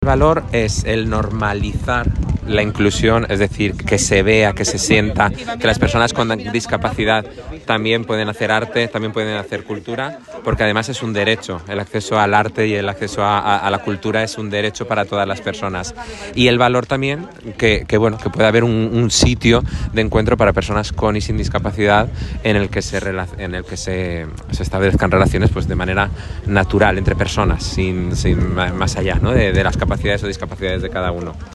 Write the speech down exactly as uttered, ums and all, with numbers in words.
El valor es el normalizar la inclusión, es decir, que se vea, que se sienta, que las personas con discapacidad también pueden hacer arte, también pueden hacer cultura, porque además es un derecho. El acceso al arte y el acceso a, a, a la cultura es un derecho para todas las personas. Y el valor también que, que bueno, que puede haber un, un sitio de encuentro para personas con y sin discapacidad en el que se en el que se, se establezcan relaciones pues de manera natural entre personas, sin, sin más allá, ¿no? de, de las capacidades o discapacidades de cada uno.